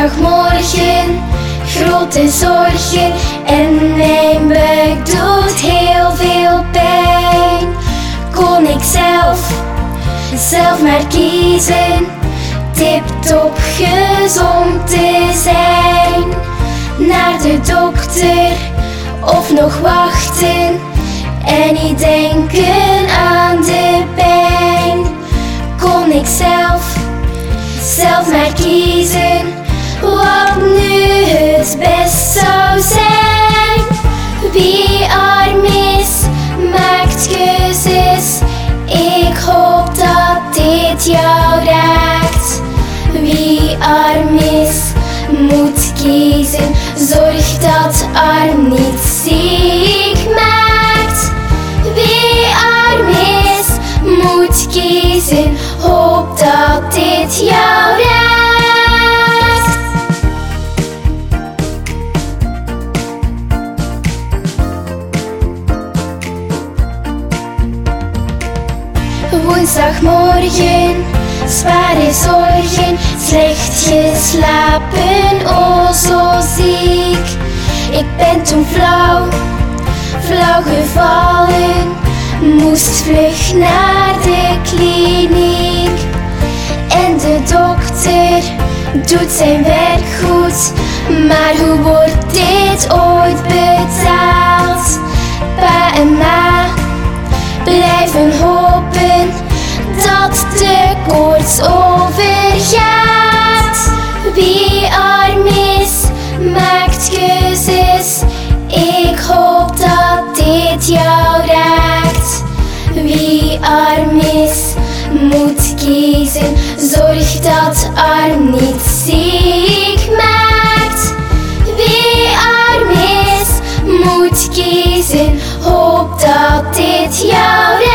Woensdagmorgen, grote zorgen en mijn buik doet heel veel pijn. Kon ik zelf maar kiezen, tip-top gezond te zijn. Naar de dokter of nog wachten en niet denken aan de pijn. Kon ik zelf maar kiezen wat nu het best zou zijn. Wie arm is, maakt keuzes. Ik hoop dat dit jou raakt. Wie arm is, moet kiezen. Zorg dat arm niet ziek maakt. Wie arm is, moet kiezen. Hoop dat dit jou raakt. Woensdagmorgen, zware zorgen, slecht geslapen, oh zo ziek. Ik ben toen flauw gevallen, moest vlug naar de kliniek. En de dokter doet zijn werk goed, maar hoe wordt dit ooit betaald? Pa en ma blijven hopen dat de koorts overgaat. Wie arm is, maakt keuzes. Ik hoop dat dit jou raakt. Wie arm is, moet kiezen. Zorg dat arm niet ziek maakt. Wie arm is, moet kiezen. Hoop dat dit jou raakt.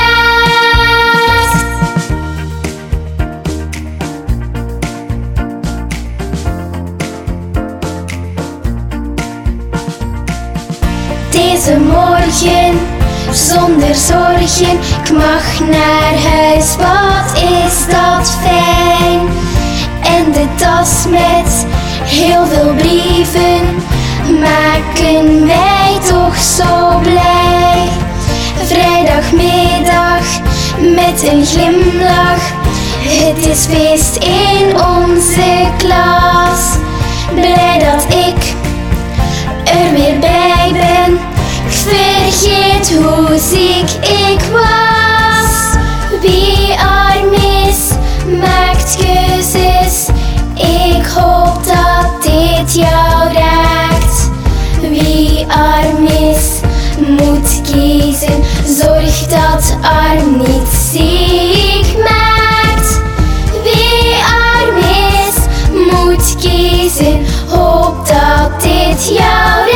Deze morgen, zonder zorgen, ik mag naar huis, wat is dat fijn. En de tas met heel veel brieven maken mij toch zo blij. Vrijdagmiddag met een glimlach, het is feest in onze klas. Blij dat ik er weer bij ben, ik vergeet hoe ziek ik was. Wie arm is, maakt keuzes. Ik hoop dat dit jou raakt. Wie arm is, moet kiezen. Zorg dat arm niet ziek maakt. Wie arm is, moet kiezen. Hoop dat dit jou raakt.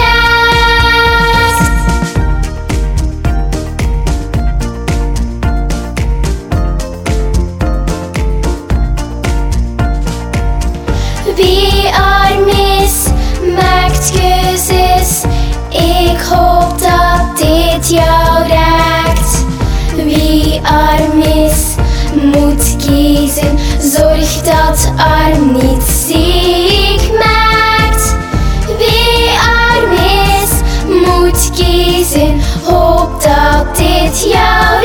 Wie arm is, maakt keuzes. Ik hoop dat dit jou raakt. Wie arm is, moet kiezen. Zorg dat arm niet ziek maakt. Wie arm is, moet kiezen. Hoop dat dit jou raakt.